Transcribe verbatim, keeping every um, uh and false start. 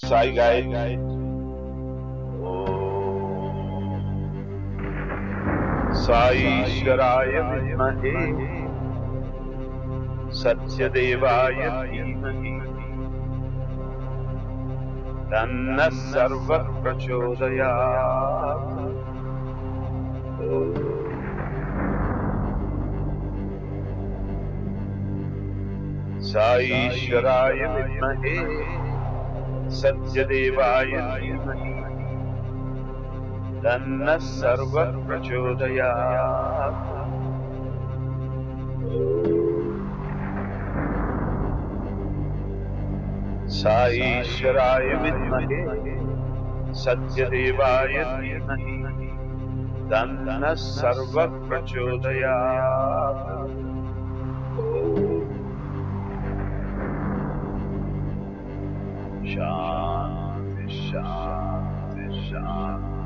साई गाय साईश्वराय विद्महे सत्यदेवाय धीमहि तन्नः सर्वः प्रचोदयात्। साईश्वराय विद्महे सत्यदेवाय धीमहि तन्नः सर्वः प्रचोदयात्। साईश्वराय विद्महे सत्यदेवाय धीमहि तन्नः सर्वः प्रचोदयात्। शांति शांति शांति।